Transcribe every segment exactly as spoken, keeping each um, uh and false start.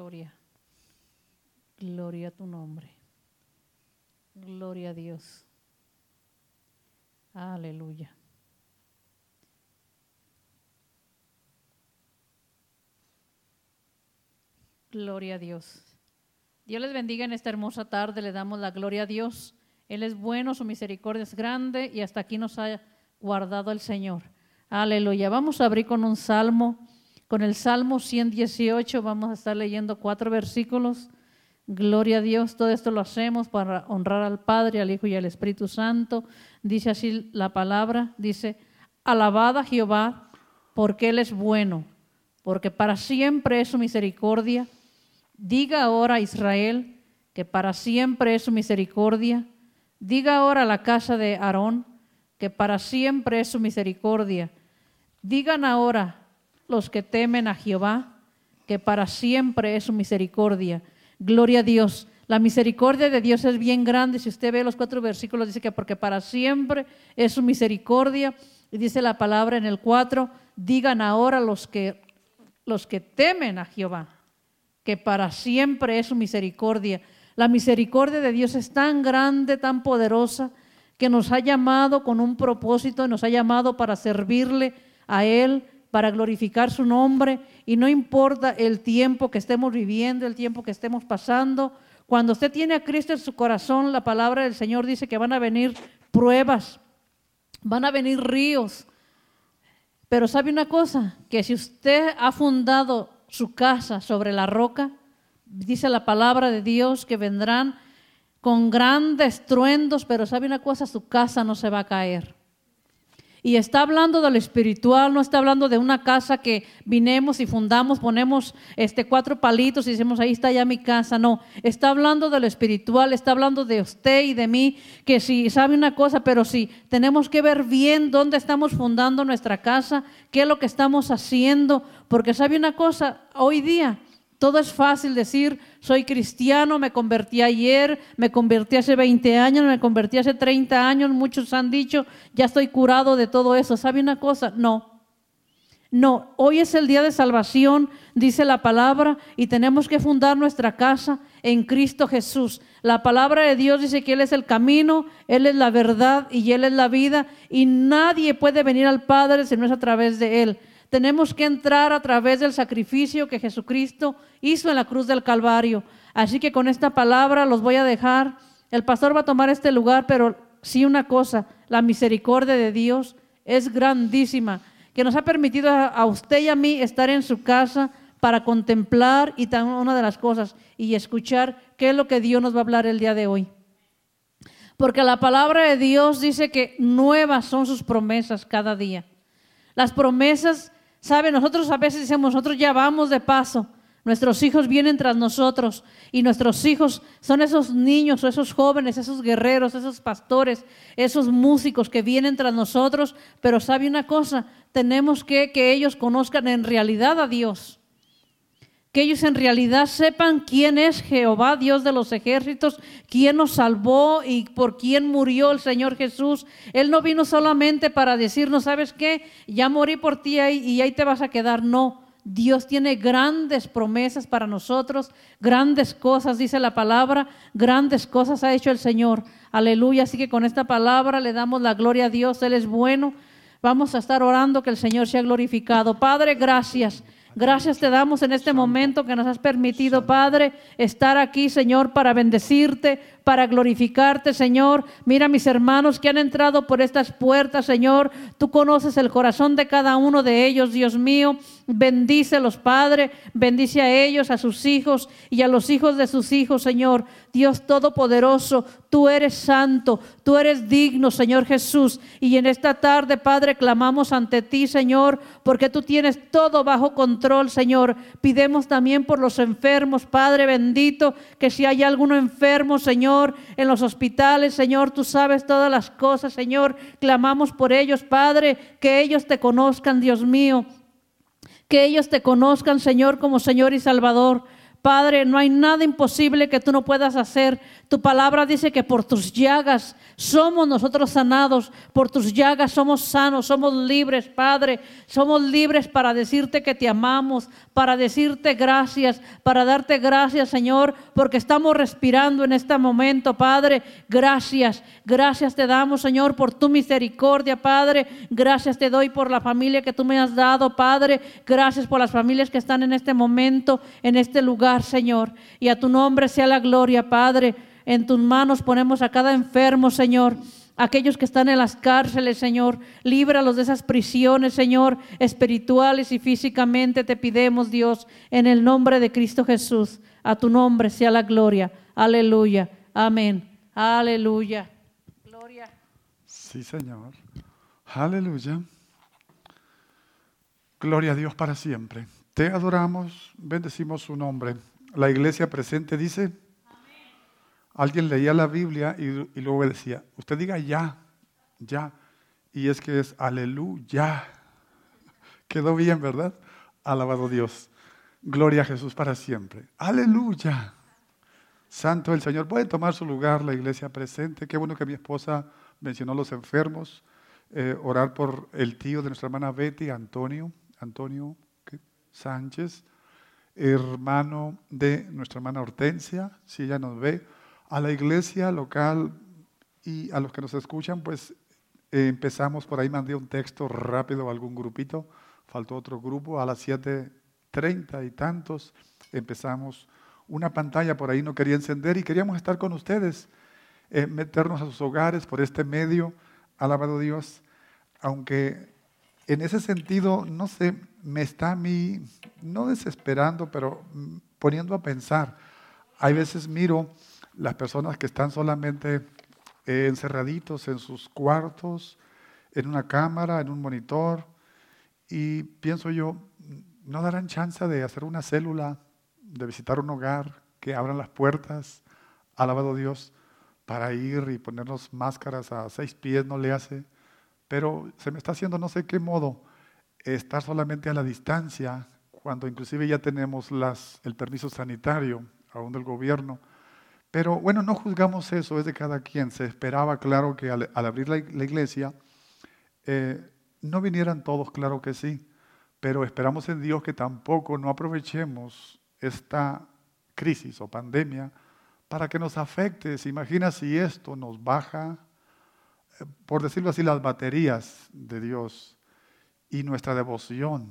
gloria. Gloria a tu nombre. Gloria a Dios. Aleluya. Gloria a Dios. Dios les bendiga en esta hermosa tarde. Le damos la gloria a Dios. Él es bueno, su misericordia es grande y hasta aquí nos ha guardado el Señor. Aleluya. Vamos a abrir con un salmo, con el Salmo ciento dieciocho. Vamos a estar leyendo cuatro versículos. Gloria a Dios. Todo esto lo hacemos para honrar al Padre, al Hijo y al Espíritu Santo. Dice así la palabra, dice: alabad a Jehová porque Él es bueno, porque para siempre es su misericordia. Diga ahora Israel que para siempre es su misericordia. Diga ahora a la casa de Aarón que para siempre es su misericordia. Digan ahora los que temen a Jehová que para siempre es su misericordia. Gloria a Dios. La misericordia de Dios es bien grande. Si usted ve los cuatro versículos, dice que porque para siempre es su misericordia. Y dice la palabra en el cuatro, digan ahora los que, los que temen a Jehová que para siempre es su misericordia. La misericordia de Dios es tan grande, tan poderosa, que nos ha llamado con un propósito, nos ha llamado para servirle a Él, para glorificar su nombre, y no importa el tiempo que estemos viviendo, el tiempo que estemos pasando. Cuando usted tiene a Cristo en su corazón, la palabra del Señor dice que van a venir pruebas, van a venir ríos. Pero ¿sabe una cosa? Que si usted ha fundado su casa sobre la roca, dice la palabra de Dios que vendrán con grandes truendos, pero ¿sabe una cosa? Su casa no se va a caer. Y está hablando de lo espiritual, no está hablando de una casa que vinemos y fundamos, ponemos este cuatro palitos y decimos ahí está ya mi casa. No, está hablando de lo espiritual, está hablando de usted y de mí, que si sabe una cosa, pero si tenemos que ver bien dónde estamos fundando nuestra casa, qué es lo que estamos haciendo, porque sabe una cosa, hoy día todo es fácil decir, soy cristiano, me convertí ayer, me convertí hace veinte años, me convertí hace treinta años, muchos han dicho, ya estoy curado de todo eso. ¿Sabe una cosa? No, no, hoy es el día de salvación, dice la palabra, y tenemos que fundar nuestra casa en Cristo Jesús. La palabra de Dios dice que Él es el camino, Él es la verdad y Él es la vida, y nadie puede venir al Padre si no es a través de Él. Tenemos que entrar a través del sacrificio que Jesucristo hizo en la cruz del Calvario. Así que con esta palabra los voy a dejar. El pastor va a tomar este lugar, pero sí una cosa, la misericordia de Dios es grandísima, que nos ha permitido a, a usted y a mí estar en su casa para contemplar y también una de las cosas y escuchar qué es lo que Dios nos va a hablar el día de hoy. Porque la palabra de Dios dice que nuevas son sus promesas cada día. Las promesas, ¿sabe? Nosotros a veces decimos, nosotros ya vamos de paso, nuestros hijos vienen tras nosotros y nuestros hijos son esos niños o esos jóvenes, esos guerreros, esos pastores, esos músicos que vienen tras nosotros, pero ¿sabe una cosa? Tenemos que que ellos conozcan en realidad a Dios. Que ellos en realidad sepan quién es Jehová, Dios de los ejércitos, quién nos salvó y por quién murió el Señor Jesús. Él no vino solamente para decirnos, ¿sabes qué? Ya morí por ti ahí y ahí te vas a quedar. No, Dios tiene grandes promesas para nosotros, grandes cosas, dice la palabra, grandes cosas ha hecho el Señor. Aleluya, así que con esta palabra le damos la gloria a Dios, Él es bueno. Vamos a estar orando que el Señor sea glorificado. Padre, gracias. Gracias te damos en este momento que nos has permitido, Padre, estar aquí, Señor, para bendecirte, para glorificarte, Señor. Mira mis hermanos que han entrado por estas puertas, Señor. Tú conoces el corazón de cada uno de ellos, Dios mío. Bendícelos, Padre. Bendice a ellos, a sus hijos y a los hijos de sus hijos, Señor. Dios Todopoderoso, tú eres santo, tú eres digno, Señor Jesús. Y en esta tarde, Padre, clamamos ante ti, Señor, porque tú tienes todo bajo control, Señor. Pidemos también por los enfermos, Padre bendito, que si hay alguno enfermo, Señor, en los hospitales, Señor, tú sabes todas las cosas, Señor. Clamamos por ellos, Padre, que ellos te conozcan, Dios mío. Que ellos te conozcan, Señor, como Señor y Salvador. Padre, no hay nada imposible que tú no puedas hacer. Tu palabra dice que por tus llagas somos nosotros sanados, por tus llagas somos sanos, somos libres, Padre. Somos libres para decirte que te amamos, para decirte gracias, para darte gracias, Señor, porque estamos respirando en este momento, Padre. Gracias, gracias te damos, Señor, por tu misericordia, Padre. Gracias te doy por la familia que tú me has dado, Padre. Gracias por las familias que están en este momento, en este lugar, Señor, y a tu nombre sea la gloria, Padre. En tus manos ponemos a cada enfermo, Señor, aquellos que están en las cárceles, Señor, líbralos de esas prisiones, Señor, espirituales y físicamente, te pidemos, Dios, en el nombre de Cristo Jesús. A tu nombre sea la gloria. Aleluya, amén, aleluya, gloria. Sí, Señor, aleluya. Gloria a Dios para siempre. Te adoramos, bendecimos su nombre. La iglesia presente dice, amén. Alguien leía la Biblia y, y luego decía, usted diga ya, ya. Y es que es aleluya. Quedó bien, ¿verdad? Alabado Dios. Gloria a Jesús para siempre. Aleluya. Santo el Señor. Puede tomar su lugar la iglesia presente. Qué bueno que mi esposa mencionó a los enfermos. Eh, orar por el tío de nuestra hermana Betty, Antonio. Antonio Sánchez, hermano de nuestra hermana Hortensia, si ella nos ve, a la iglesia local y a los que nos escuchan, pues eh, empezamos por ahí, mandé un texto rápido a algún grupito, faltó otro grupo, a las siete treinta y tantos empezamos una pantalla por ahí, no quería encender y queríamos estar con ustedes, eh, meternos a sus hogares por este medio, alabado Dios, aunque en ese sentido, no sé, me está a mí, no desesperando, pero poniendo a pensar. Hay veces miro las personas que están solamente eh, encerraditos en sus cuartos, en una cámara, en un monitor, y pienso yo, ¿no darán chance de hacer una célula, de visitar un hogar, que abran las puertas, alabado Dios, para ir y ponernos máscaras a seis pies no le hace? Pero se me está haciendo no sé qué modo estar solamente a la distancia, cuando inclusive ya tenemos las, el permiso sanitario, aún del gobierno. Pero bueno, no juzgamos eso, es de cada quien. Se esperaba, claro, que al, al abrir la, la iglesia, eh, no vinieran todos, claro que sí, pero esperamos en Dios que tampoco no aprovechemos esta crisis o pandemia para que nos afecte. ¿Se imagina si esto nos baja, por decirlo así, las baterías de Dios y nuestra devoción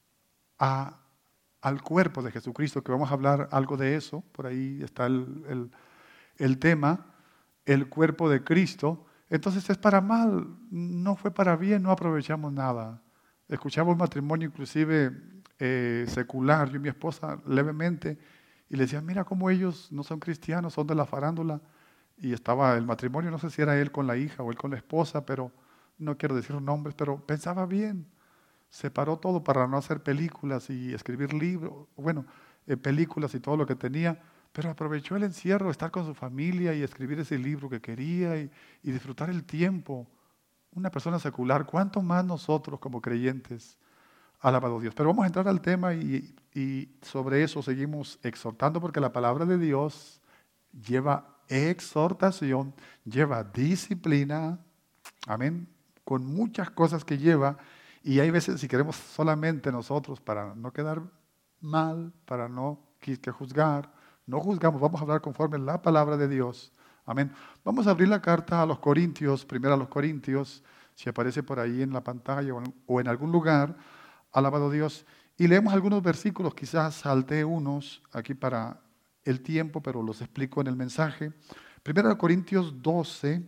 a, al cuerpo de Jesucristo, que vamos a hablar algo de eso, por ahí está el, el, el tema, el cuerpo de Cristo? Entonces es para mal, no fue para bien, no aprovechamos nada. Escuchamos matrimonio inclusive eh, secular, yo y mi esposa levemente, y le decía, mira cómo ellos no son cristianos, son de la farándula. Y estaba el matrimonio, no sé si era él con la hija o él con la esposa, pero no quiero decir nombres, pero pensaba bien. Separó todo para no hacer películas y escribir libros, bueno, eh, películas y todo lo que tenía, pero aprovechó el encierro, estar con su familia y escribir ese libro que quería y, y disfrutar el tiempo. Una persona secular, ¿cuánto más nosotros como creyentes? Alabado Dios. Pero vamos a entrar al tema y, y sobre eso seguimos exhortando, porque la palabra de Dios lleva exhortación, lleva disciplina, amén, con muchas cosas que lleva, y hay veces si queremos solamente nosotros para no quedar mal, para no que juzgar, no juzgamos, vamos a hablar conforme a la palabra de Dios, amén. Vamos a abrir la carta a los Corintios, primero a los Corintios, si aparece por ahí en la pantalla o en, o en algún lugar, alabado Dios, y leemos algunos versículos, quizás salté unos aquí para el tiempo, pero los explico en el mensaje. Primero Corintios doce,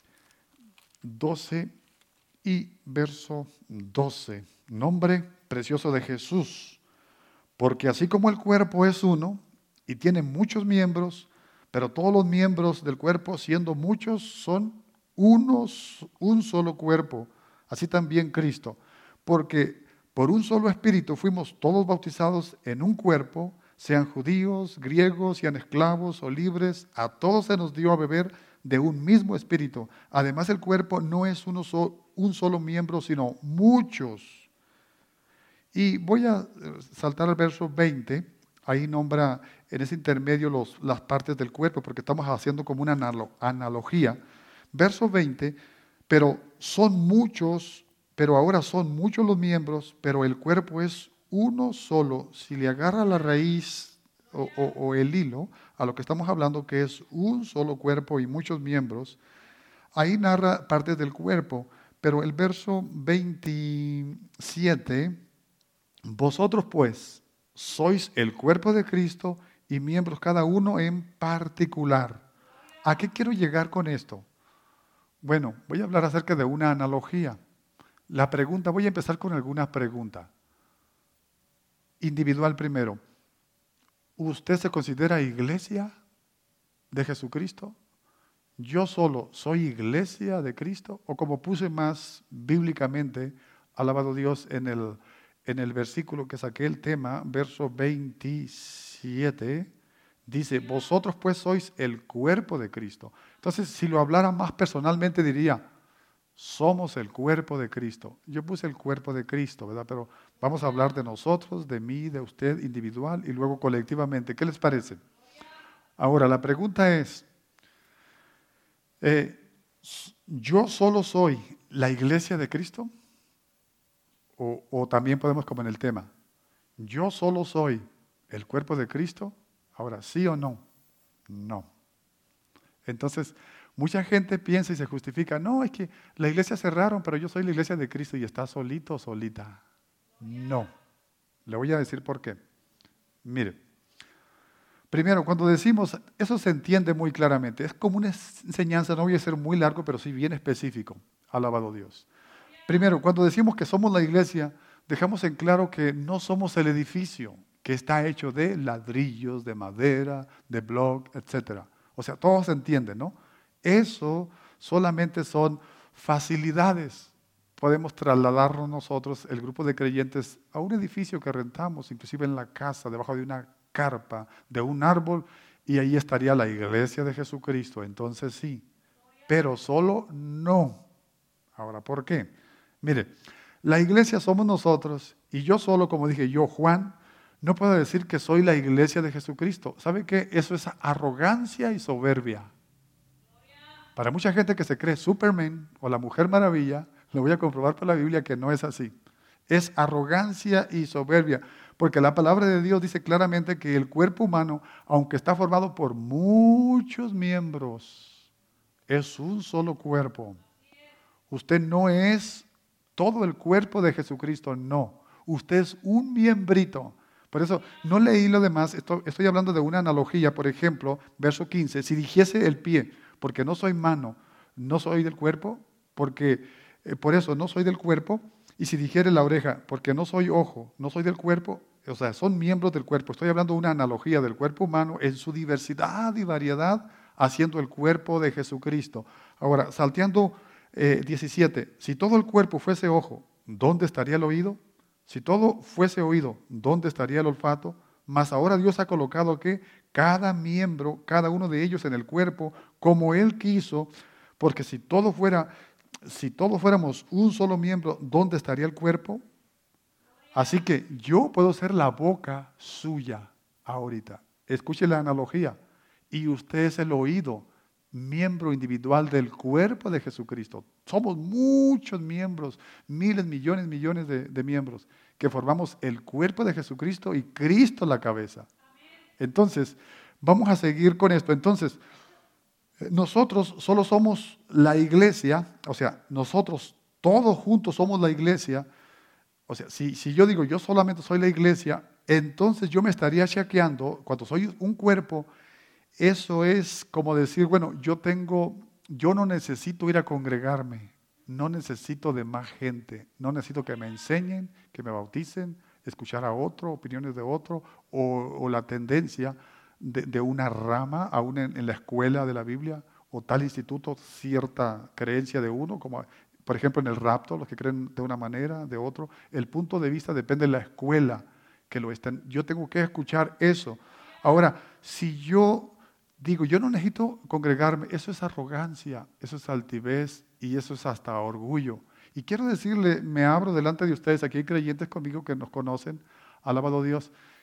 doce y verso doce. Nombre precioso de Jesús. Porque así como el cuerpo es uno y tiene muchos miembros, pero todos los miembros del cuerpo, siendo muchos, son unos, un solo cuerpo. Así también Cristo. Porque por un solo espíritu fuimos todos bautizados en un cuerpo, sean judíos, griegos, sean esclavos o libres, a todos se nos dio a beber de un mismo espíritu. Además, el cuerpo no es uno so, un solo miembro, sino muchos. Y voy a saltar al verso veinte, ahí nombra en ese intermedio los, las partes del cuerpo, porque estamos haciendo como una analo- analogía. Verso veinte, pero son muchos, pero ahora son muchos los miembros, pero el cuerpo es uno solo. Si le agarra la raíz o, o, o el hilo a lo que estamos hablando, que es un solo cuerpo y muchos miembros, ahí narra partes del cuerpo, pero el verso veintisiete, vosotros pues sois el cuerpo de Cristo y miembros cada uno en particular. ¿A qué quiero llegar con esto? Bueno, voy a hablar acerca de una analogía. La pregunta, voy a empezar con alguna pregunta. Individual primero. ¿Usted se considera iglesia de Jesucristo? ¿Yo solo soy iglesia de Cristo? O como puse más bíblicamente, alabado Dios, en el, en el versículo que saqué el tema, verso veintisiete, dice, vosotros pues sois el cuerpo de Cristo. Entonces, si lo hablara más personalmente, diría, somos el cuerpo de Cristo. Yo puse el cuerpo de Cristo, ¿verdad? Pero vamos a hablar de nosotros, de mí, de usted individual y luego colectivamente. ¿Qué les parece? Ahora, la pregunta es, Eh, ¿yo solo soy la iglesia de Cristo? O, o también podemos como en el tema, ¿yo solo soy el cuerpo de Cristo? Ahora, ¿sí o no? No. Entonces, mucha gente piensa y se justifica, no, es que la iglesia cerraron, pero yo soy la iglesia de Cristo y está solito o solita. No. Le voy a decir por qué. Mire. Primero, cuando decimos, eso se entiende muy claramente. Es como una enseñanza, no voy a ser muy largo, pero sí bien específico. Alabado Dios. Primero, cuando decimos que somos la iglesia, dejamos en claro que no somos el edificio que está hecho de ladrillos, de madera, de bloc, etcétera. O sea, todo se entiende, ¿no? Eso solamente son facilidades. Podemos trasladarnos nosotros, el grupo de creyentes, a un edificio que rentamos, inclusive en la casa, debajo de una carpa, de un árbol, y ahí estaría la iglesia de Jesucristo. Entonces sí, pero solo no. Ahora, ¿por qué? Mire, la iglesia somos nosotros, y yo solo, como dije yo, Juan, no puedo decir que soy la iglesia de Jesucristo. ¿Sabe qué? Eso es arrogancia y soberbia. Para mucha gente que se cree Superman o la Mujer Maravilla, lo voy a comprobar por la Biblia que no es así. Es arrogancia y soberbia, porque la palabra de Dios dice claramente que el cuerpo humano, aunque está formado por muchos miembros, es un solo cuerpo. Usted no es todo el cuerpo de Jesucristo, no. Usted es un miembrito. Por eso no leí lo demás, estoy, estoy hablando de una analogía, por ejemplo, verso quince, si dijese el pie, porque no soy mano, no soy del cuerpo, porque eh, por eso no soy del cuerpo, y si dijere la oreja, porque no soy ojo, no soy del cuerpo, o sea, son miembros del cuerpo. Estoy hablando de una analogía del cuerpo humano en su diversidad y variedad, haciendo el cuerpo de Jesucristo. Ahora, salteando eh, diecisiete, si todo el cuerpo fuese ojo, ¿dónde estaría el oído? Si todo fuese oído, ¿dónde estaría el olfato? Mas ahora Dios ha colocado que cada miembro, cada uno de ellos en el cuerpo, como Él quiso, porque si todo fuera... Si todos fuéramos un solo miembro, ¿dónde estaría el cuerpo? Así que yo puedo ser la boca suya ahorita. Escuche la analogía. Y usted es el oído, miembro individual del cuerpo de Jesucristo. Somos muchos miembros, miles, millones, millones de, de miembros que formamos el cuerpo de Jesucristo y Cristo la cabeza. Entonces, vamos a seguir con esto. Entonces, nosotros solo somos la iglesia, o sea, nosotros todos juntos somos la iglesia. O sea, si, si yo digo yo solamente soy la iglesia, entonces yo me estaría chequeando, cuando soy un cuerpo, eso es como decir, bueno, yo tengo, yo no necesito ir a congregarme, no necesito de más gente, no necesito que me enseñen, que me bauticen, escuchar a otro, opiniones de otro, o, o la tendencia de, de una rama, aún en, en la escuela de la Biblia, o tal instituto, cierta creencia de uno, como por ejemplo en el rapto, los que creen de una manera, de otro. El punto de vista depende de la escuela que lo estén. Yo tengo que escuchar eso. Ahora, si yo digo, yo no necesito congregarme, eso es arrogancia, eso es altivez y eso es hasta orgullo. Y quiero decirle, me abro delante de ustedes, aquí hay creyentes conmigo que nos conocen, alabado Dios,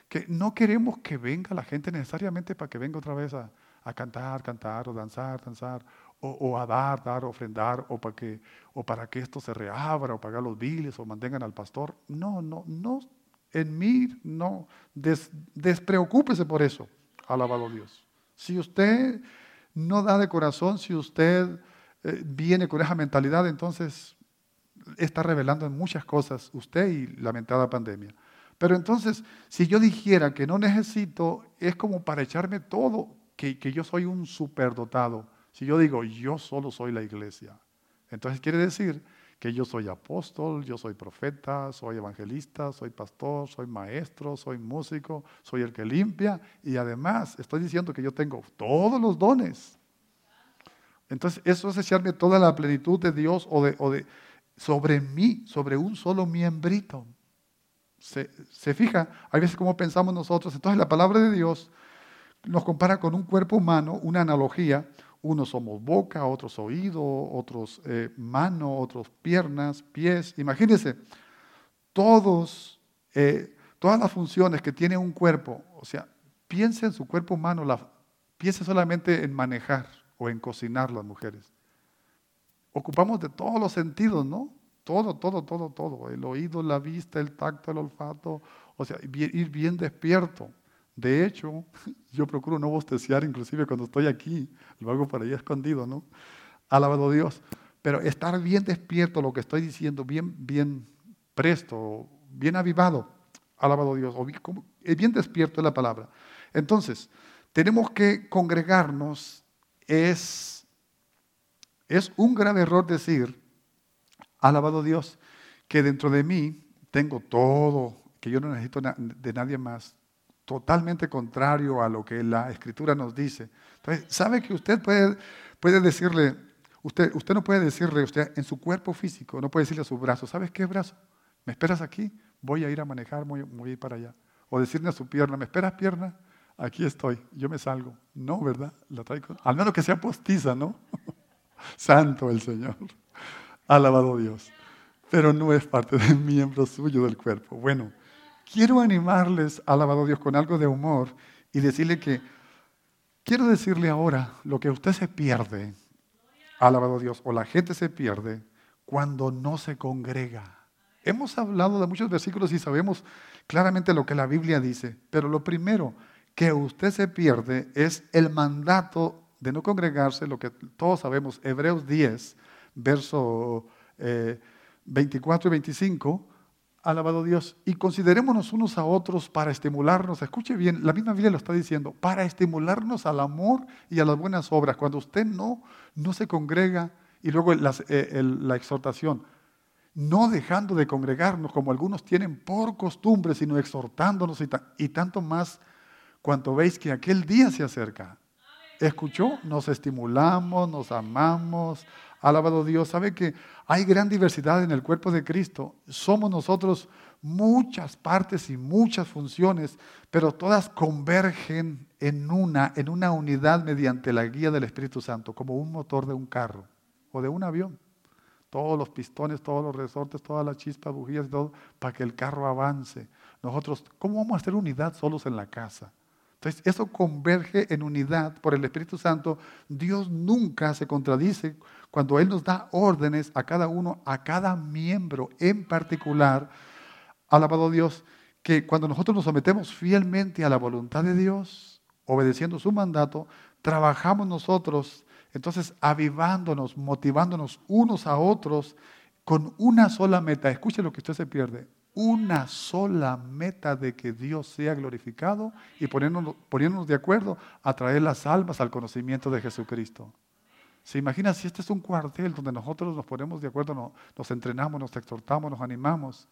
que no queremos que venga la gente necesariamente para que venga otra vez a, a cantar, cantar, o danzar, danzar, o, o a dar, dar, ofrendar, o para, que, o para que esto se reabra, o pagar los biles, o mantengan al pastor. No, no, no, en mí no, des, despreocúpese por eso, alabado Dios. Si usted no da de corazón, si usted eh, viene con esa mentalidad, entonces está revelando en muchas cosas usted y la mentada pandemia. Pero entonces, si yo dijera que no necesito, es como para echarme todo, que, que yo soy un superdotado. Si yo digo, yo solo soy la iglesia, entonces quiere decir que yo soy apóstol, yo soy profeta, soy evangelista, soy pastor, soy maestro, soy músico, soy el que limpia, y además estoy diciendo que yo tengo todos los dones. Entonces, eso es echarme toda la plenitud de Dios o de, o de sobre mí, sobre un solo miembrito. Se, se fija, hay veces como pensamos nosotros. Entonces la palabra de Dios nos compara con un cuerpo humano, una analogía. Unos somos boca, otros oído, otros eh, mano, otros piernas, pies. Imagínense, todos, eh, todas las funciones que tiene un cuerpo, o sea, piense en su cuerpo humano, la, piense solamente en manejar o en cocinar las mujeres. Ocupamos de todos los sentidos, ¿no? Todo, todo, todo, todo. El oído, la vista, el tacto, el olfato. O sea, ir bien despierto. De hecho, yo procuro no bosteciar, inclusive cuando estoy aquí. Lo hago por ahí escondido, ¿no? Alabado Dios. Pero estar bien despierto, lo que estoy diciendo, bien, bien presto, bien avivado. Alabado Dios. O bien, bien despierto es la palabra. Entonces, tenemos que congregarnos. Es, es un grave error decir, alabado Dios, que dentro de mí tengo todo, que yo no necesito de nadie más, totalmente contrario a lo que la Escritura nos dice. Entonces, ¿sabe que usted puede, puede decirle, usted, usted no puede decirle, usted en su cuerpo físico, no puede decirle a su brazo, ¿sabes qué brazo? ¿Me esperas aquí? Voy a ir a manejar, voy, voy a ir para allá. O decirle a su pierna, ¿me esperas pierna? Aquí estoy, yo me salgo. No, ¿verdad? La traigo, al menos que sea postiza, ¿no? Santo el Señor. Alabado Dios. Pero no es parte del miembro suyo del cuerpo. Bueno, quiero animarles, alabado Dios, con algo de humor y decirle que, quiero decirle ahora lo que usted se pierde, alabado Dios, o la gente se pierde cuando no se congrega. Hemos hablado de muchos versículos y sabemos claramente lo que la Biblia dice, pero lo primero que usted se pierde es el mandato de no congregarse, lo que todos sabemos, Hebreos diez, verso eh, veinticuatro y veinticinco, alabado Dios, y considerémonos unos a otros para estimularnos, escuche bien, la misma Biblia lo está diciendo, para estimularnos al amor y a las buenas obras. Cuando usted no, no se congrega, y luego las, eh, el, la exhortación, no dejando de congregarnos como algunos tienen por costumbre, sino exhortándonos y, ta- y tanto más cuanto veis que aquel día se acerca. ¿Escuchó? Nos estimulamos, nos amamos. Alabado Dios. ¿Sabe que hay gran diversidad en el cuerpo de Cristo? Somos nosotros muchas partes y muchas funciones, pero todas convergen en una, en una unidad mediante la guía del Espíritu Santo, como un motor de un carro o de un avión. Todos los pistones, todos los resortes, todas las chispas, bujías, todo, para que el carro avance. Nosotros, ¿cómo vamos a hacer unidad solos en la casa? Entonces, eso converge en unidad por el Espíritu Santo. Dios nunca se contradice cuando Él nos da órdenes a cada uno, a cada miembro en particular. Alabado Dios, que cuando nosotros nos sometemos fielmente a la voluntad de Dios, obedeciendo su mandato, trabajamos nosotros, entonces avivándonos, motivándonos unos a otros con una sola meta. Escuche lo que usted se pierde. Una sola meta de que Dios sea glorificado y poniéndonos, poniéndonos de acuerdo a traer las almas al conocimiento de Jesucristo. ¿Se imagina si este es un cuartel donde nosotros nos ponemos de acuerdo, nos, nos entrenamos, nos exhortamos, nos animamos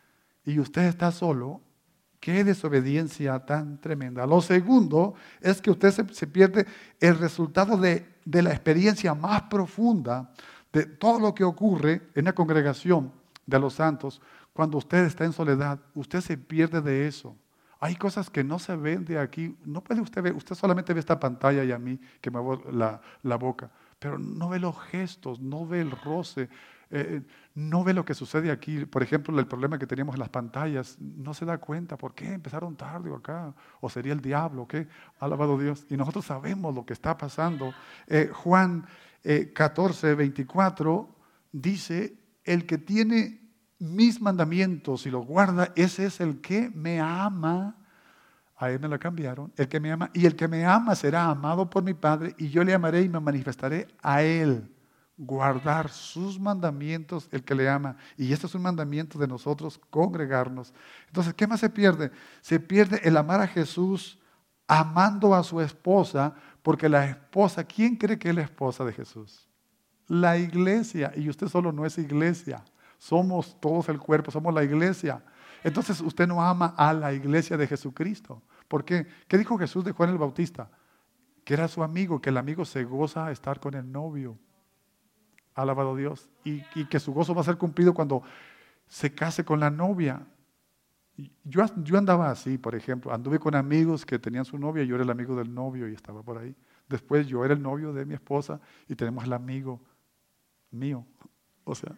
y usted está solo? ¡Qué desobediencia tan tremenda! Lo segundo es que usted se, se pierde el resultado de, de la experiencia más profunda de todo lo que ocurre en la congregación de los santos. Cuando usted está en soledad, usted se pierde de eso. Hay cosas que no se ven de aquí. No puede usted ver, usted solamente ve esta pantalla y a mí que me muevo la, la boca, pero no ve los gestos, no ve el roce, eh, no ve lo que sucede aquí. Por ejemplo, el problema que teníamos en las pantallas, no se da cuenta. ¿Por qué empezaron tarde o acá? ¿O sería el diablo? ¿Qué? Alabado Dios. Y nosotros sabemos lo que está pasando. Eh, Juan eh, catorce, veinticuatro dice, el que tiene mis mandamientos y los guarda, ese es el que me ama. A él me lo cambiaron. El que me ama, y el que me ama será amado por mi Padre, y yo le amaré y me manifestaré a él. Guardar sus mandamientos, el que le ama. Y este es un mandamiento de nosotros, congregarnos. Entonces, ¿qué más se pierde? Se pierde el amar a Jesús amando a su esposa, porque la esposa, ¿quién cree que es la esposa de Jesús? La iglesia. Y usted solo no es iglesia. Somos todos el cuerpo, somos la iglesia. Entonces usted no ama a la iglesia de Jesucristo. ¿Por qué? ¿Qué dijo Jesús de Juan el Bautista? Que era su amigo, que el amigo se goza a estar con el novio. Alabado Dios. Y, y que su gozo va a ser cumplido cuando se case con la novia. Yo, yo andaba así, por ejemplo. Anduve con amigos que tenían su novia y yo era el amigo del novio y estaba por ahí. Después yo era el novio de mi esposa y tenemos el amigo mío. O sea...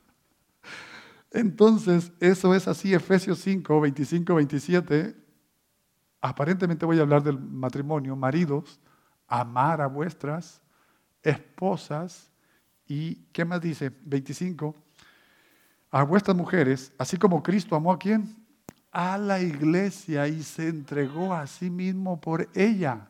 Entonces, eso es así, Efesios cinco, veinticinco, veintisiete. Aparentemente voy a hablar del matrimonio. Maridos, amar a vuestras esposas. ¿Y qué más dice? veinticinco. A vuestras mujeres, así como Cristo amó a quién? A la iglesia y se entregó a sí mismo por ella.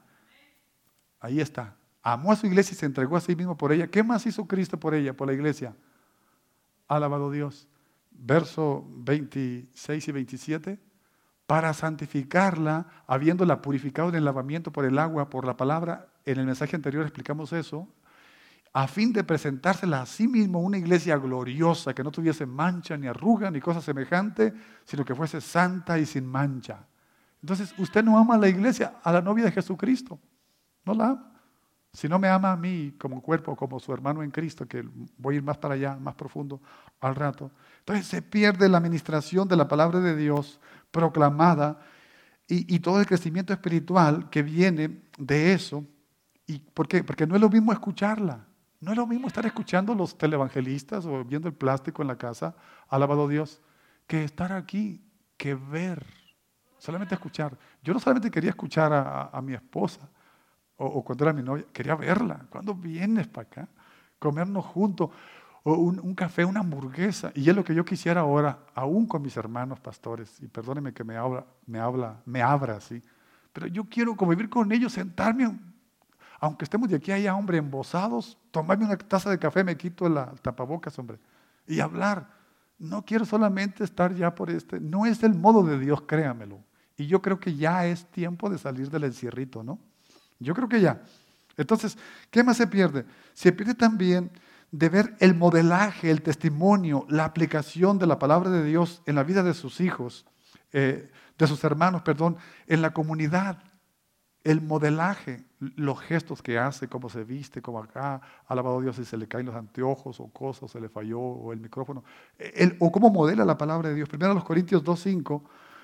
Ahí está. Amó a su iglesia y se entregó a sí mismo por ella. ¿Qué más hizo Cristo por ella, por la iglesia? Alabado Dios. Verso veintiséis y veintisiete, para santificarla, habiéndola purificado en el lavamiento por el agua, por la palabra. En el mensaje anterior explicamos eso, a fin de presentársela a sí mismo una iglesia gloriosa, que no tuviese mancha, ni arruga, ni cosa semejante, sino que fuese santa y sin mancha. Entonces, usted no ama a la iglesia, a la novia de Jesucristo, no la ama. Si no me ama a mí como cuerpo, como su hermano en Cristo, que voy a ir más para allá, más profundo al rato. Entonces se pierde la administración de la palabra de Dios proclamada y, y todo el crecimiento espiritual que viene de eso. ¿Y por qué? Porque no es lo mismo escucharla. No es lo mismo estar escuchando los televangelistas o viendo el plástico en la casa, alabado Dios, que estar aquí, que ver, solamente escuchar. Yo no solamente quería escuchar a, a, a mi esposa, O, o cuando era mi novia, quería verla. ¿Cuándo vienes para acá? Comernos juntos. O un, un café, una hamburguesa. Y es lo que yo quisiera ahora, aún con mis hermanos pastores. Y perdónenme que me habla, me habla, me abra así. Pero yo quiero convivir con ellos, sentarme, aunque estemos de aquí a allá, hombre, embosados, tomarme una taza de café, me quito la tapabocas, hombre, y hablar. No quiero solamente estar ya por este. No es el modo de Dios, créamelo. Y yo creo que ya es tiempo de salir del encierrito, ¿no? Yo creo que ya. Entonces, ¿qué más se pierde? Se pierde también de ver el modelaje, el testimonio, la aplicación de la palabra de Dios en la vida de sus hijos, eh, de sus hermanos, perdón, en la comunidad. El modelaje, los gestos que hace, cómo se viste, como acá, alabado Dios, si se le caen los anteojos o cosas, se le falló, o el micrófono, el, o cómo modela la palabra de Dios. Primero los Corintios dos cinco,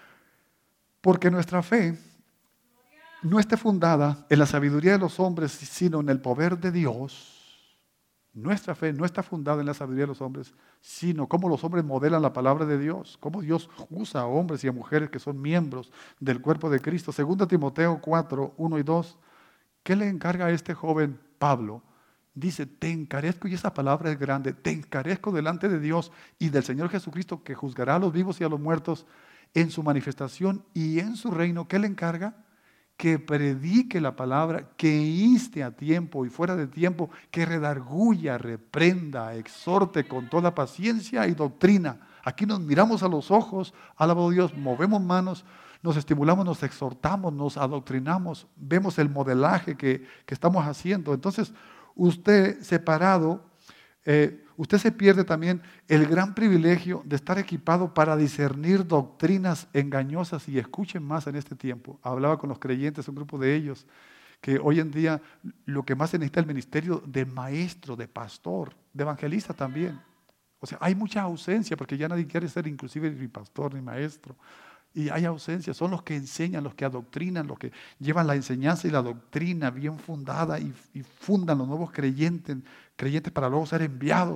porque nuestra fe no esté fundada en la sabiduría de los hombres, sino en el poder de Dios. Nuestra fe no está fundada en la sabiduría de los hombres, sino cómo los hombres modelan la palabra de Dios, cómo Dios usa a hombres y a mujeres que son miembros del cuerpo de Cristo. Segunda Timoteo cuatro, uno y dos, ¿qué le encarga a este joven Pablo? Dice, te encarezco, y esa palabra es grande, te encarezco delante de Dios y del Señor Jesucristo, que juzgará a los vivos y a los muertos en su manifestación y en su reino. ¿Qué le encarga? Que predique la palabra, que inste a tiempo y fuera de tiempo, que redarguya, reprenda, exhorte con toda paciencia y doctrina. Aquí nos miramos a los ojos, alabado Dios, movemos manos, nos estimulamos, nos exhortamos, nos adoctrinamos, vemos el modelaje que, que estamos haciendo. Entonces, usted separado, eh, usted se pierde también el gran privilegio de estar equipado para discernir doctrinas engañosas. Y escuchen más en este tiempo. Hablaba con los creyentes, un grupo de ellos, que hoy en día lo que más se necesita es el ministerio de maestro, de pastor, de evangelista también. O sea, hay mucha ausencia porque ya nadie quiere ser inclusive ni pastor ni maestro. Y hay ausencia, son los que enseñan, los que adoctrinan, los que llevan la enseñanza y la doctrina bien fundada y, y fundan los nuevos creyentes, creyentes para luego ser enviados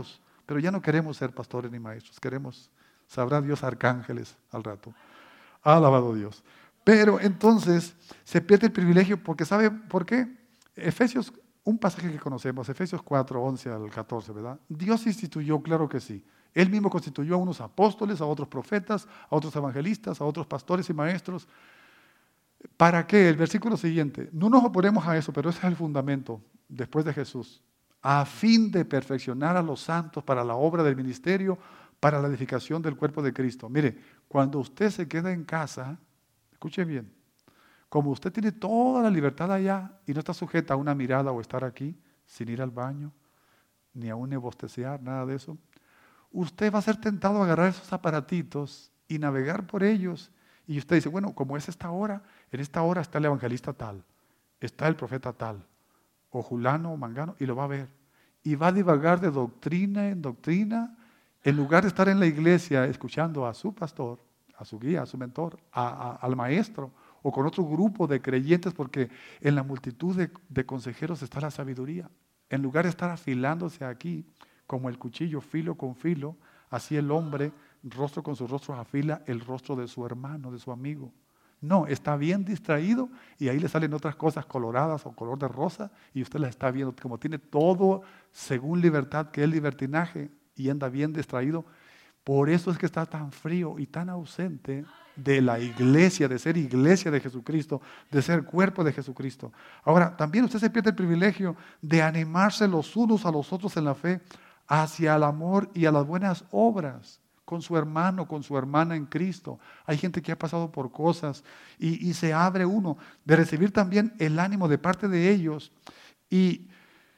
pero ya no queremos ser pastores ni maestros, queremos, sabrá Dios, arcángeles al rato. Alabado Dios. Pero entonces se pierde el privilegio porque ¿sabe por qué? Efesios, un pasaje que conocemos, Efesios cuatro, once al catorce, ¿verdad? Dios instituyó, claro que sí. Él mismo constituyó a unos apóstoles, a otros profetas, a otros evangelistas, a otros pastores y maestros. ¿Para qué? El versículo siguiente. No nos oponemos a eso, pero ese es el fundamento después de Jesús. A fin de perfeccionar a los santos para la obra del ministerio, para la edificación del cuerpo de Cristo. Mire, cuando usted se queda en casa, escuche bien, como usted tiene toda la libertad allá y no está sujeta a una mirada o estar aquí, sin ir al baño, ni a un bostezear, nada de eso, usted va a ser tentado a agarrar esos aparatitos y navegar por ellos. Y usted dice, bueno, como es esta hora, en esta hora está el evangelista tal, está el profeta tal, o Julano o Mangano, y lo va a ver. Y va a divagar de doctrina en doctrina, en lugar de estar en la iglesia escuchando a su pastor, a su guía, a su mentor, a, a, al maestro, o con otro grupo de creyentes, porque en la multitud de, de consejeros está la sabiduría. En lugar de estar afilándose aquí, como el cuchillo filo con filo, así el hombre, rostro con su rostro, afila el rostro de su hermano, de su amigo. No, está bien distraído y ahí le salen otras cosas coloradas o color de rosa y usted las está viendo, como tiene todo según libertad, que es libertinaje, y anda bien distraído. Por eso es que está tan frío y tan ausente de la iglesia, de ser iglesia de Jesucristo, de ser cuerpo de Jesucristo. Ahora, también usted se pierde el privilegio de animarse los unos a los otros en la fe hacia el amor y a las buenas obras, con su hermano, con su hermana en Cristo. Hay gente que ha pasado por cosas y, y se abre uno de recibir también el ánimo de parte de ellos y,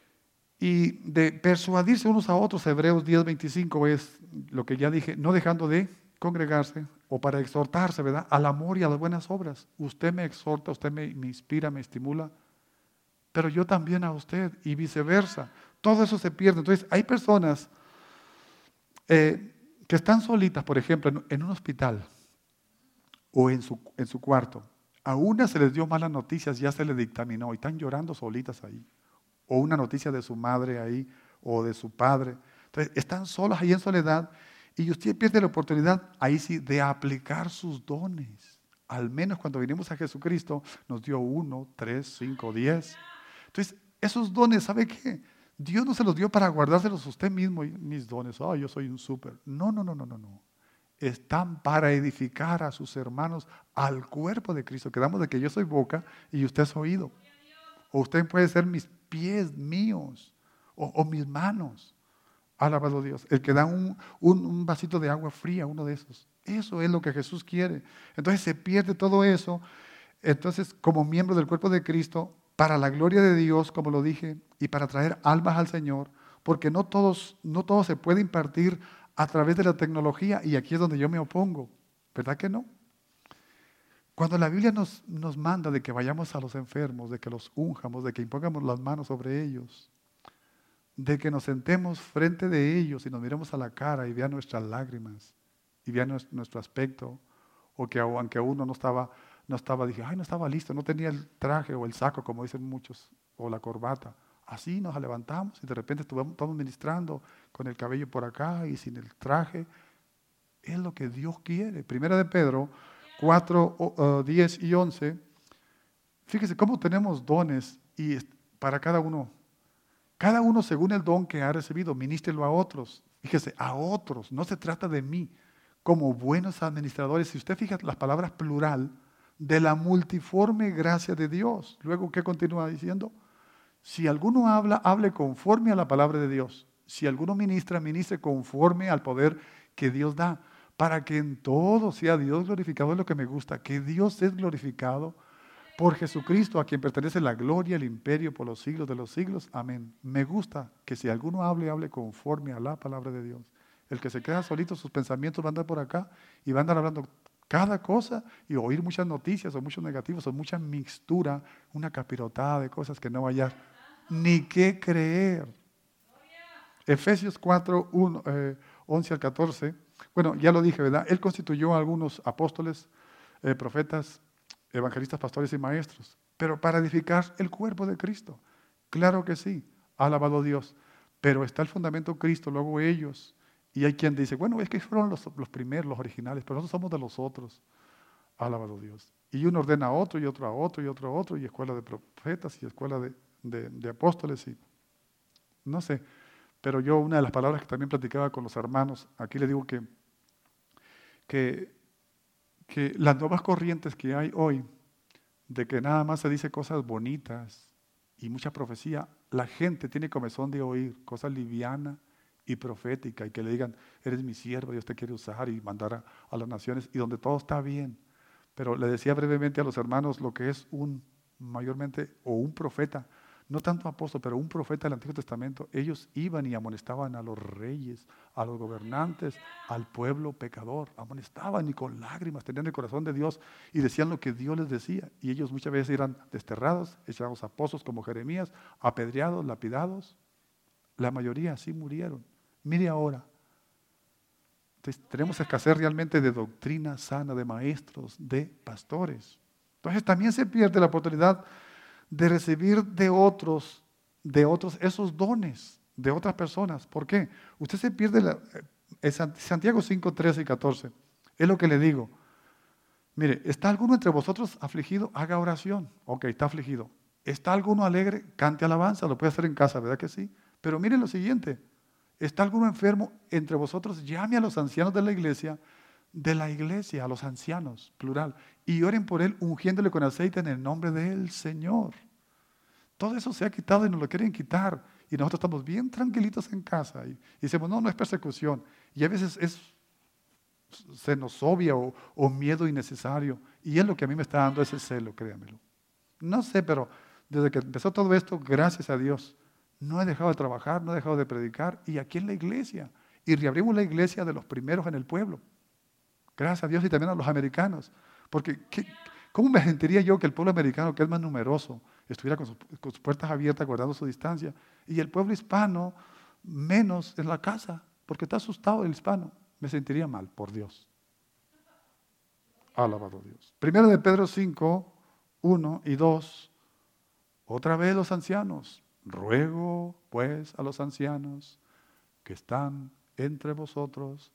y de persuadirse unos a otros. Hebreos diez veinticinco es lo que ya dije, no dejando de congregarse o para exhortarse, ¿verdad? Al amor y a las buenas obras. Usted me exhorta, usted me, me inspira, me estimula, pero yo también a usted y viceversa. Todo eso se pierde. Entonces hay personas eh, que están solitas, por ejemplo, en, en un hospital o en su, en su cuarto. A una se les dio malas noticias, ya se les dictaminó y están llorando solitas ahí. O una noticia de su madre ahí o de su padre. Entonces están solas ahí en soledad y usted pierde la oportunidad ahí sí de aplicar sus dones. Al menos cuando vinimos a Jesucristo nos dio uno, tres, cinco, diez. Entonces esos dones, ¿sabe qué? Dios no se los dio para guardárselos usted mismo, y mis dones, oh, yo soy un súper. No, no, no, no, no, no. Están para edificar a sus hermanos al cuerpo de Cristo. Quedamos de que yo soy boca y usted es oído. O usted puede ser mis pies míos o, o mis manos. Alabado Dios. El que da un, un, un vasito de agua fría, uno de esos. Eso es lo que Jesús quiere. Entonces se pierde todo eso. Entonces, como miembro del cuerpo de Cristo, para la gloria de Dios, como lo dije, y para traer almas al Señor, porque no todos, no todo se puede impartir a través de la tecnología, y aquí es donde yo me opongo, ¿verdad que no? Cuando la Biblia nos, nos manda de que vayamos a los enfermos, de que los unjamos, de que impongamos las manos sobre ellos, de que nos sentemos frente de ellos y nos miremos a la cara y vean nuestras lágrimas, y vean nuestro, nuestro aspecto, o que aunque uno no estaba... No estaba, dije, ay, no estaba listo, no tenía el traje o el saco, como dicen muchos, o la corbata. Así nos levantamos y de repente estuvimos todos ministrando con el cabello por acá y sin el traje. Es lo que Dios quiere. Primera de Pedro cuatro, diez y once. Fíjese cómo tenemos dones y para cada uno. Cada uno según el don que ha recibido, ministrelo a otros. Fíjese, a otros. No se trata de mí. Como buenos administradores, si usted fija las palabras plural, de la multiforme gracia de Dios. Luego, ¿qué continúa diciendo? Si alguno habla, hable conforme a la palabra de Dios. Si alguno ministra, ministre conforme al poder que Dios da, para que en todo sea Dios glorificado. Es lo que me gusta, que Dios es glorificado por Jesucristo, a quien pertenece la gloria, el imperio por los siglos de los siglos. Amén. Me gusta que si alguno hable, hable conforme a la palabra de Dios. El que se queda solito, sus pensamientos van a andar por acá y van a andar hablando cada cosa y oír muchas noticias o muchos negativos o mucha mixtura, una capirotada de cosas que no vaya ni qué creer. Efesios cuatro, uno, eh, once al catorce. Bueno, ya lo dije, ¿verdad? Él constituyó a algunos apóstoles, eh, profetas, evangelistas, pastores y maestros, pero para edificar el cuerpo de Cristo. Claro que sí, alabado Dios. pero está el fundamento Cristo, luego ellos. Y hay quien dice, bueno, es que fueron los, los primeros, los originales, pero nosotros somos de los otros. Alabado Dios. Y uno ordena a otro, y otro a otro, y otro a otro, y escuela de profetas, y escuela de, de, de apóstoles, y no sé. Pero yo, una de las palabras que también platicaba con los hermanos, aquí le digo que, que, que las nuevas corrientes que hay hoy, de que nada más se dice cosas bonitas y mucha profecía, la gente tiene comezón de oír cosas livianas y profética, y que le digan, eres mi siervo, Dios te quiere usar y mandar a, a las naciones, y donde todo está bien. Pero le decía brevemente a los hermanos lo que es un, mayormente, o un profeta, no tanto apóstol, pero un profeta del Antiguo Testamento. Ellos iban y amonestaban a los reyes, a los gobernantes, al pueblo pecador. Amonestaban y con lágrimas tenían el corazón de Dios y decían lo que Dios les decía. Y ellos muchas veces eran desterrados, echados a pozos como Jeremías, apedreados, lapidados. La mayoría así murieron. Mire ahora. Entonces, tenemos escasez realmente de doctrina sana, de maestros, de pastores. Entonces también se pierde la oportunidad de recibir de otros, de otros esos dones, de otras personas. ¿Por qué? Usted se pierde, la, eh, Santiago cinco, trece y catorce, es lo que le digo. Mire, ¿está alguno entre vosotros afligido? Haga oración. Ok, está afligido. ¿Está alguno alegre? Cante alabanza, lo puede hacer en casa, ¿verdad que sí? Pero miren lo siguiente, ¿está alguno enfermo entre vosotros? Llame a los ancianos de la iglesia, de la iglesia, a los ancianos, plural, y oren por él, ungiéndole con aceite en el nombre del Señor. Todo eso se ha quitado y nos lo quieren quitar, y nosotros estamos bien tranquilitos en casa, y, y decimos, no, no es persecución, y a veces es xenofobia o, o miedo innecesario, y es lo que a mí me está dando ese celo, créanmelo. No sé, pero desde que empezó todo esto, gracias a Dios, no he dejado de trabajar, no he dejado de predicar, y aquí en la iglesia, y reabrimos la iglesia de los primeros en el pueblo. Gracias a Dios y también a los americanos. Porque, ¿qué, ¿cómo me sentiría yo que el pueblo americano, que es más numeroso, estuviera con sus, con sus puertas abiertas, guardando su distancia, y el pueblo hispano menos en la casa, porque está asustado el hispano? Me sentiría mal, por Dios. Alabado Dios. Primero de Pedro cinco, uno y dos. Otra vez los ancianos. Ruego, pues, a los ancianos que están entre vosotros.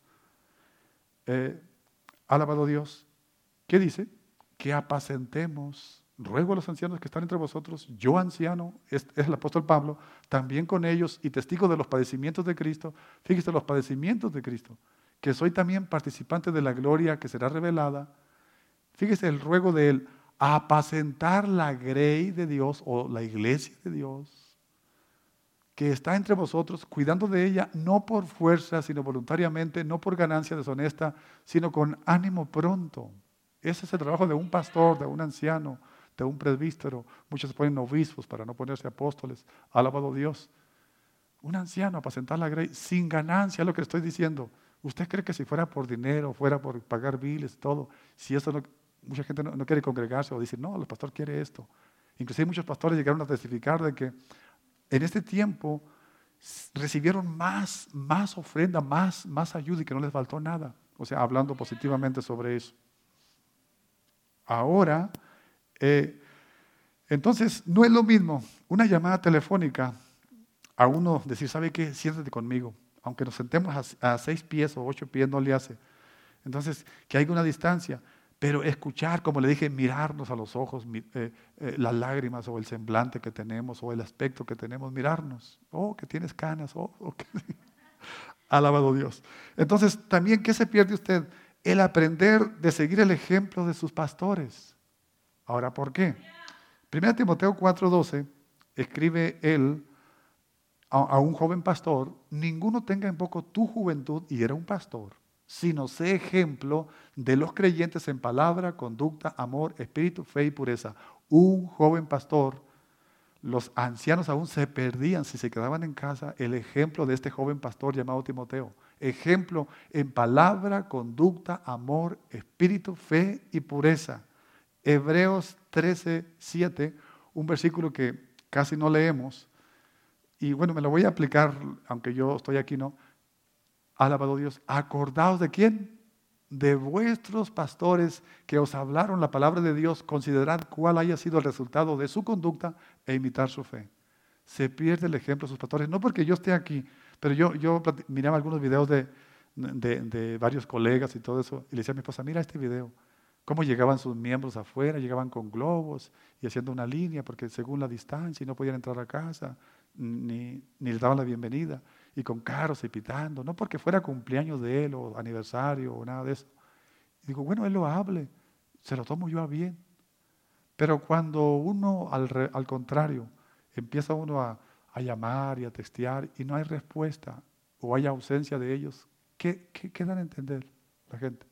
Eh, alabado Dios. ¿Qué dice? Que apacentemos. Ruego a los ancianos que están entre vosotros, yo anciano, es, es el apóstol Pablo, también con ellos y testigo de los padecimientos de Cristo. Fíjese los padecimientos de Cristo, que soy también participante de la gloria que será revelada. Fíjese el ruego de él, a apacentar la grey de Dios o la iglesia de Dios, que está entre vosotros, cuidando de ella, no por fuerza, sino voluntariamente, no por ganancia deshonesta, sino con ánimo pronto. Ese es el trabajo de un pastor, de un anciano, de un presbítero. Muchos se ponen obispos para no ponerse apóstoles. Alabado Dios. Un anciano, apacentar la grey, sin ganancia, es lo que le estoy diciendo. ¿Usted cree que si fuera por dinero, fuera por pagar biles, todo, si eso no, mucha gente no, no quiere congregarse o dice, no, el pastor quiere esto? Inclusive muchos pastores llegaron a testificar de que en este tiempo recibieron más, más ofrenda, más, más ayuda y que no les faltó nada. O sea, hablando positivamente sobre eso. Ahora, eh, entonces, no es lo mismo una llamada telefónica a uno decir, ¿sabe qué? Siéntate conmigo. Aunque nos sentemos a, a seis pies o ocho pies, no le hace. Entonces, que haya una distancia. Pero escuchar, como le dije, mirarnos a los ojos, eh, eh, las lágrimas o el semblante que tenemos o el aspecto que tenemos, mirarnos. Oh, que tienes canas. Oh, oh que... Alabado Dios. Entonces, también, ¿qué se pierde usted? El aprender de seguir el ejemplo de sus pastores. Ahora, ¿por qué? Primera Timoteo cuatro doce, escribe él a, a un joven pastor, ninguno tenga en poco tu juventud, y era un pastor, sino sé ejemplo de los creyentes en palabra, conducta, amor, espíritu, fe y pureza. Un joven pastor, los ancianos aún se perdían si se quedaban en casa, el ejemplo de este joven pastor llamado Timoteo. Ejemplo en palabra, conducta, amor, espíritu, fe y pureza. Hebreos trece, siete, un versículo que casi no leemos, y bueno, me lo voy a aplicar, aunque yo estoy aquí, ¿no? Alabado Dios, acordaos de quién, de vuestros pastores que os hablaron la palabra de Dios, considerad cuál haya sido el resultado de su conducta e imitar su fe. Se pierde el ejemplo de sus pastores. No porque yo esté aquí, pero yo, yo miraba algunos videos de, de, de varios colegas y todo eso, y le decía a mi esposa, mira este video, cómo llegaban sus miembros afuera, llegaban con globos y haciendo una línea, porque según la distancia y no podían entrar a casa, ni, ni les daban la bienvenida, y con carros y pitando, no porque fuera cumpleaños de él o aniversario o nada de eso. Y digo, bueno, él lo hable, se lo tomo yo a bien. Pero cuando uno, al, re, al contrario, empieza uno a, a llamar y a textear y no hay respuesta o hay ausencia de ellos, ¿qué, qué, qué dan a entender la gente?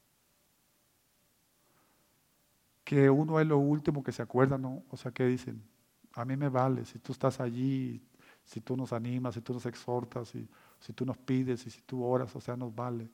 Que uno es lo último que se acuerda, ¿no? O sea, ¿qué dicen? A mí me vale, si tú estás allí, si tú nos animas, si tú nos exhortas, si, si tú nos pides y si tú oras, o sea, nos vale.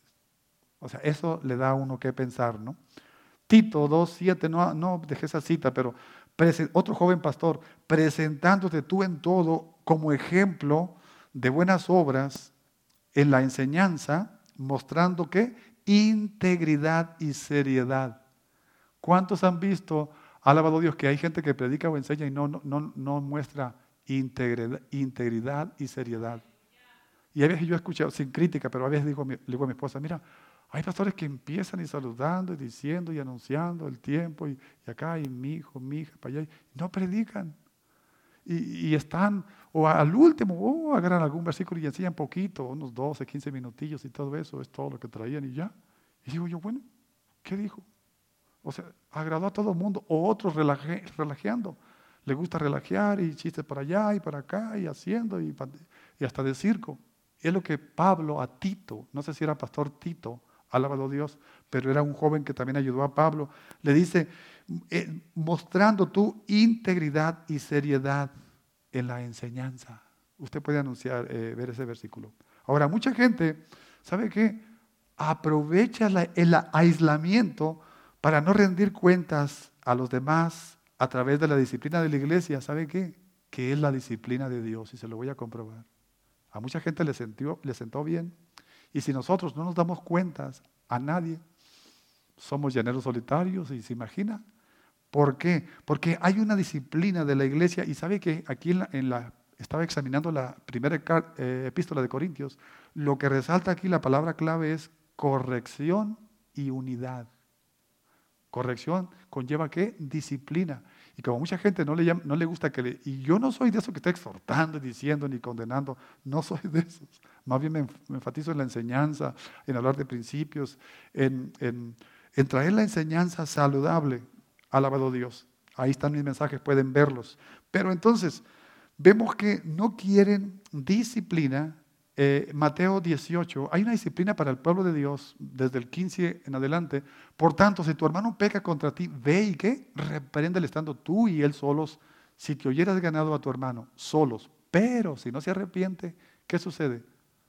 O sea, eso le da a uno que pensar, ¿no? Tito dos siete, no, no dejé esa cita, pero otro joven pastor, presentándote tú en todo como ejemplo de buenas obras en la enseñanza, mostrando que integridad y seriedad. ¿Cuántos han visto, alabado Dios, que hay gente que predica o enseña y no, no, no, no muestra integridad, integridad y seriedad? Y a veces yo he escuchado, sin crítica, pero a veces digo, le digo a mi esposa, mira, hay pastores que empiezan y saludando y diciendo y anunciando el tiempo y, y acá y mi hijo, mi hija, para allá, y no predican. Y, y están, o al último, oh, agarran algún versículo y enseñan poquito, unos doce, quince minutillos y todo eso, es todo lo que traían y ya. Y digo yo, bueno, ¿qué dijo? O sea, agradó a todo el mundo, o otros relaje, relajeando. Le gusta relajear y chistes para allá y para acá y haciendo y, y hasta de circo. Es lo que Pablo a Tito, no sé si era pastor Tito, alabado Dios, pero era un joven que también ayudó a Pablo, le dice, eh, mostrando tu integridad y seriedad en la enseñanza. Usted puede anunciar, eh, ver ese versículo. Ahora, mucha gente, ¿sabe qué? Aprovecha la, el aislamiento para no rendir cuentas a los demás a través de la disciplina de la iglesia. ¿Sabe qué? Que es la disciplina de Dios, y se lo voy a comprobar. A mucha gente le, sentió, le sentó bien. Y si nosotros no nos damos cuentas a nadie, somos llaneros solitarios, y se imagina. ¿Por qué? Porque hay una disciplina de la iglesia, y sabe que aquí en la, en la estaba examinando la primera eh, epístola de Corintios, lo que resalta aquí la palabra clave es corrección y unidad. Corrección conlleva ¿qué? Disciplina. Y como mucha gente no le, llama, no le gusta que le... Y yo no soy de esos que está exhortando, diciendo, ni condenando. No soy de esos. Más bien me, me enfatizo en la enseñanza, en hablar de principios, en, en, en traer la enseñanza saludable. Alabado Dios. Ahí están mis mensajes, pueden verlos. Pero entonces, vemos que no quieren disciplina. Eh, Mateo dieciocho, hay una disciplina para el pueblo de Dios desde el quince en adelante. Por tanto, si tu hermano peca contra ti, ve y ¿qué? Repréndele estando tú y él solos. Si te oyeras ganado a tu hermano, solos. Pero si no se arrepiente, ¿qué sucede?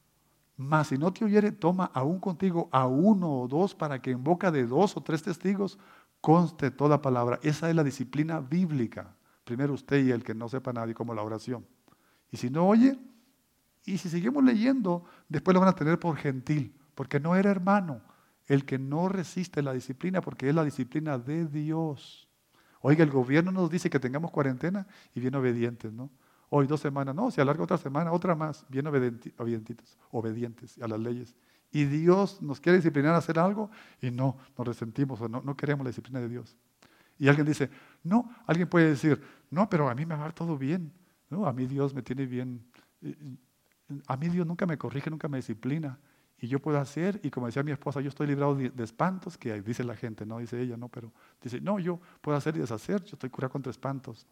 Mas si no te oyere, toma aún contigo a uno o dos, para que en boca de dos o tres testigos conste toda palabra. Esa es la disciplina bíblica. Primero usted y el que no sepa nadie, como la oración. Y si no oye, y si seguimos leyendo, después lo van a tener por gentil, porque no era hermano, el que no resiste la disciplina, porque es la disciplina de Dios. Oiga, el gobierno nos dice que tengamos cuarentena y bien obedientes, ¿no? Hoy dos semanas, no, se alarga otra semana, otra más, bien obedientes, obedientes a las leyes. Y Dios nos quiere disciplinar a hacer algo y no, nos resentimos o no, no queremos la disciplina de Dios. Y alguien dice, no, alguien puede decir, no, pero a mí me va todo bien, ¿no? A mí Dios me tiene bien. A mí Dios nunca me corrige, nunca me disciplina. Y yo puedo hacer, y como decía mi esposa, yo estoy librado de, de espantos, que dice la gente, no dice ella, no, pero dice, no, yo puedo hacer y deshacer, yo estoy curado contra espantos.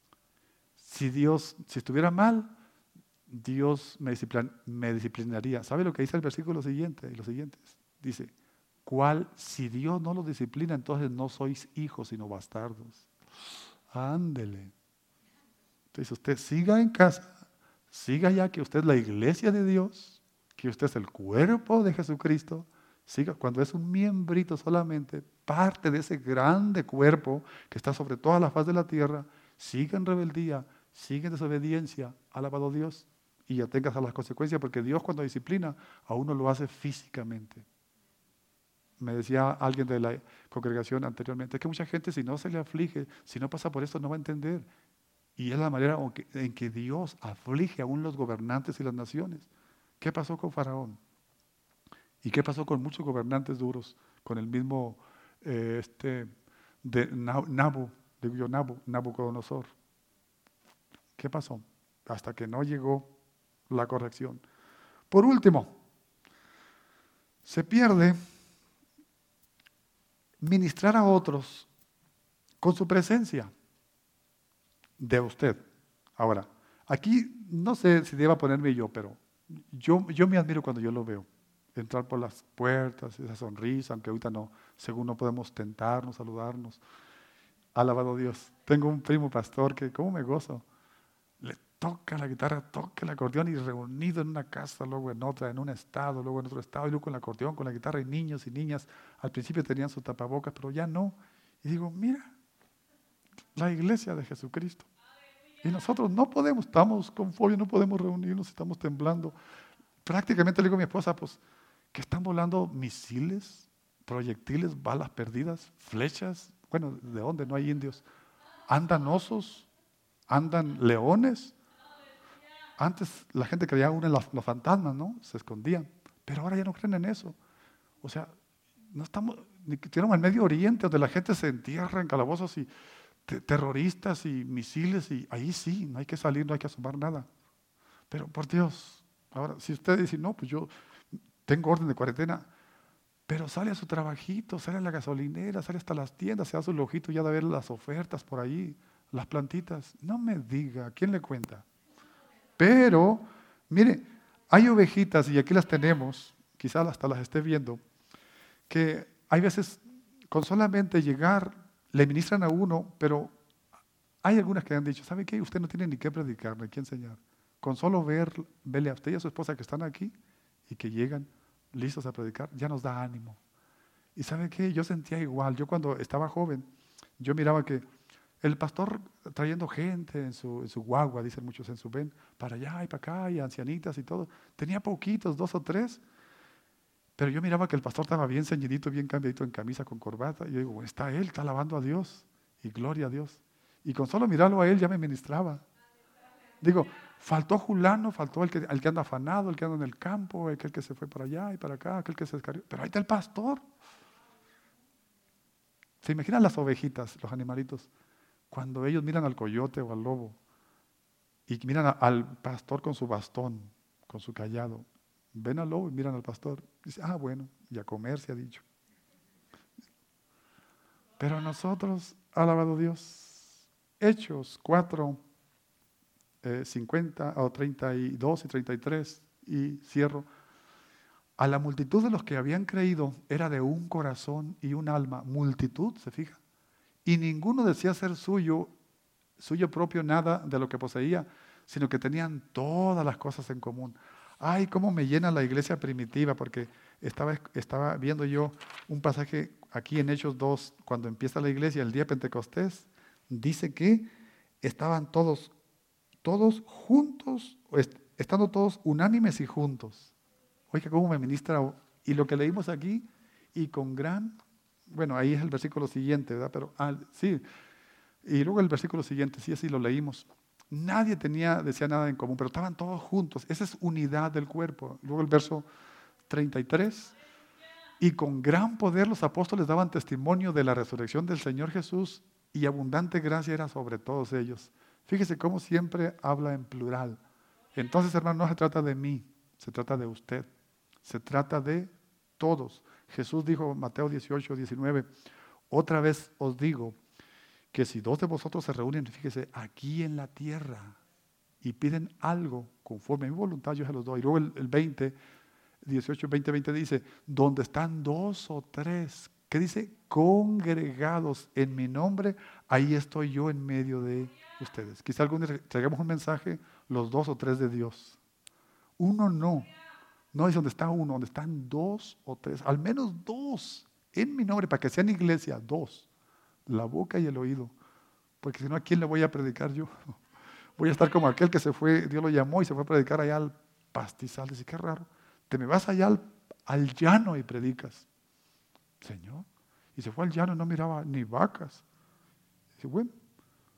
Si Dios, si estuviera mal, Dios me, disciplin, me disciplinaría. ¿Sabe lo que dice el versículo siguiente? Y los siguientes. Dice, ¿cuál? Si Dios no los disciplina, entonces no sois hijos, sino bastardos. Ándele. Entonces usted siga en casa. Siga ya que usted es la iglesia de Dios, que usted es el cuerpo de Jesucristo. Siga cuando es un miembrito solamente, parte de ese grande cuerpo que está sobre toda la faz de la tierra. Siga en rebeldía, siga en desobediencia, alabado Dios, y ya tengas a las consecuencias, porque Dios cuando disciplina a uno lo hace físicamente. Me decía alguien de la congregación anteriormente, es que mucha gente si no se le aflige, si no pasa por esto no va a entender. Y es la manera en que Dios aflige aún los gobernantes y las naciones. ¿Qué pasó con Faraón? ¿Y qué pasó con muchos gobernantes duros? Con el mismo eh, este, de Nabu, digo yo, Nabu, Nabucodonosor. ¿Qué pasó? Hasta que no llegó la corrección. Por último, se pierde ministrar a otros con su presencia de usted. Ahora, aquí no sé si deba ponerme yo, pero yo, yo me admiro cuando yo lo veo. Entrar por las puertas, esa sonrisa, aunque ahorita no, según no podemos tentarnos, saludarnos. Alabado Dios. Tengo un primo pastor que, ¿cómo me gozo? Le toca la guitarra, toca el acordeón y reunido en una casa, luego en otra, en un estado, luego en otro estado, y luego con el acordeón, con la guitarra, y niños y niñas. Al principio tenían sus tapabocas, pero ya no. Y digo, mira, la iglesia de Jesucristo. Y nosotros no podemos, estamos con fobia, no podemos reunirnos, estamos temblando. Prácticamente le digo a mi esposa, pues, que están volando misiles, proyectiles, balas perdidas, flechas. Bueno, ¿de dónde? No hay indios. Andan osos, andan leones. Antes la gente creía aún en los, los fantasmas, ¿no? Se escondían. Pero ahora ya no creen en eso. O sea, no estamos, ni tenemos el Medio Oriente, donde la gente se entierra en calabozos y te, terroristas y misiles, y ahí sí, no hay que salir, no hay que asomar nada. Pero por Dios, ahora, si usted dice, no, pues yo tengo orden de cuarentena, pero sale a su trabajito, sale a la gasolinera, sale hasta las tiendas, se da su lojito ya de ver las ofertas por ahí, las plantitas. No me diga, ¿quién le cuenta? Pero, mire, hay ovejitas, y aquí las tenemos, quizás hasta las esté viendo, que hay veces con solamente llegar, le ministran a uno, pero hay algunas que han dicho, ¿sabe qué? Usted no tiene ni qué predicar, ni qué enseñar. Con solo ver, verle a usted y a su esposa que están aquí y que llegan listos a predicar, ya nos da ánimo. Y ¿sabe qué? Yo sentía igual. Yo cuando estaba joven, yo miraba que el pastor trayendo gente en su, en su guagua, dicen muchos en su ven, para allá y para acá, y ancianitas y todo. Tenía poquitos, dos o tres, pero yo miraba que el pastor estaba bien ceñidito, bien cambiadito en camisa con corbata. Y yo digo, está él, está alabando a Dios, y gloria a Dios. Y con solo mirarlo a él ya me ministraba. Digo, faltó Julano, faltó el que, el que anda afanado, el que anda en el campo, el que, el que se fue para allá y para acá, aquel que se descarrió. Pero ahí está el pastor. ¿Se imaginan las ovejitas, los animalitos? Cuando ellos miran al coyote o al lobo y miran a, al pastor con su bastón, con su callado, ven al lobo y miran al pastor. Dice, ah, bueno, y a comer se ha dicho. Pero nosotros, alabado Dios, Hechos cuatro, eh, cincuenta o treinta y dos y treinta y tres, y cierro. A la multitud de los que habían creído era de un corazón y un alma. Multitud, ¿se fija? Y ninguno decía ser suyo, suyo propio nada de lo que poseía, sino que tenían todas las cosas en común. Ay, cómo me llena la iglesia primitiva, porque estaba, estaba viendo yo un pasaje aquí en Hechos dos, cuando empieza la iglesia, el día de Pentecostés, dice que estaban todos, todos juntos, estando todos unánimes y juntos. Oiga, cómo me ministra. Y lo que leímos aquí, y con gran, bueno, ahí es el versículo siguiente, ¿verdad? Pero, ah, sí, y luego el versículo siguiente, sí, así lo leímos. Nadie tenía, decía nada en común, pero estaban todos juntos. Esa es unidad del cuerpo. Luego el verso treinta y tres. Y con gran poder los apóstoles daban testimonio de la resurrección del Señor Jesús, y abundante gracia era sobre todos ellos. Fíjese cómo siempre habla en plural. Entonces, hermano, no se trata de mí, se trata de usted. Se trata de todos. Jesús dijo en Mateo dieciocho, diecinueve, otra vez os digo que si dos de vosotros se reúnen, fíjese, aquí en la tierra, y piden algo conforme a mi voluntad, yo se los doy. Y luego el, el veinte, dieciocho, veinte, veinte dice, donde están dos o tres, ¿qué dice? Congregados en mi nombre, ahí estoy yo en medio de ustedes. Quizá algún día traigamos un mensaje, los dos o tres de Dios. Uno no. No es donde está uno, donde están dos o tres, al menos dos, en mi nombre, para que sean iglesia, dos, la boca y el oído, porque si no, ¿a quién le voy a predicar yo? Voy a estar como aquel que se fue, Dios lo llamó y se fue a predicar allá al pastizal. Dice, qué raro, te me vas allá al, al llano y predicas. Señor, y se fue al llano y no miraba ni vacas. Dice, bueno,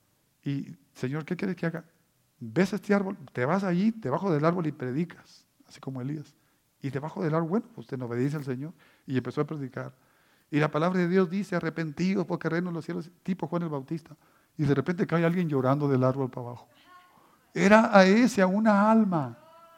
Y, Señor, ¿qué quieres que haga? ¿Ves este árbol? Te vas allí, debajo del árbol y predicas, así como Elías. Y debajo del árbol, bueno, usted obedece al Señor. Y empezó a predicar. Y la palabra de Dios dice, arrepentidos porque reino en los cielos, tipo Juan el Bautista. Y de repente cae alguien llorando del árbol para abajo. Era a ese, a una alma.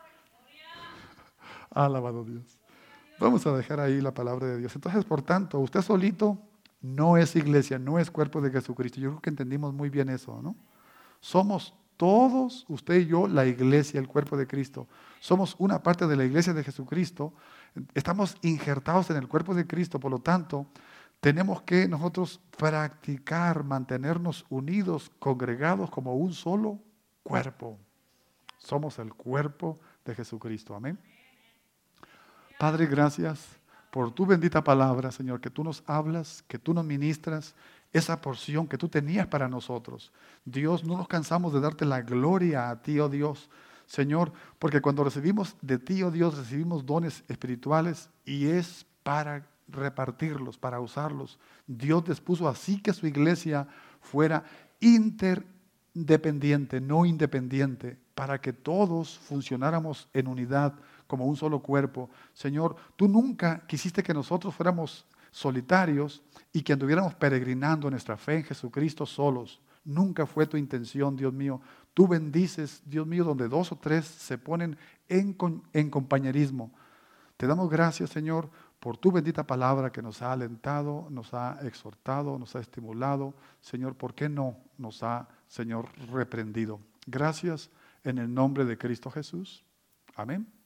Alabado Dios. Vamos a dejar ahí la palabra de Dios. Entonces, por tanto, usted solito no es iglesia, no es cuerpo de Jesucristo. Yo creo que entendimos muy bien eso, ¿no? Somos todos, usted y yo, la iglesia, el cuerpo de Cristo. Somos una parte de la iglesia de Jesucristo. Estamos injertados en el cuerpo de Cristo, por lo tanto, tenemos que nosotros practicar, mantenernos unidos, congregados como un solo cuerpo. Somos el cuerpo de Jesucristo. Amén. Padre, gracias por tu bendita palabra, Señor, que tú nos hablas, que tú nos ministras, esa porción que tú tenías para nosotros. Dios, no nos cansamos de darte la gloria a ti, oh Dios, Señor, porque cuando recibimos de ti, oh Dios, recibimos dones espirituales y es para repartirlos, para usarlos. Dios dispuso así que su iglesia fuera interdependiente, no independiente, para que todos funcionáramos en unidad como un solo cuerpo. Señor, tú nunca quisiste que nosotros fuéramos solitarios y que anduviéramos peregrinando nuestra fe en Jesucristo solos. Nunca fue tu intención, Dios mío. Tú bendices, Dios mío, donde dos o tres se ponen en, en compañerismo. Te damos gracias, Señor, por tu bendita palabra que nos ha alentado, nos ha exhortado, nos ha estimulado. Señor, ¿por qué no nos ha, Señor, reprendido? Gracias en el nombre de Cristo Jesús. Amén.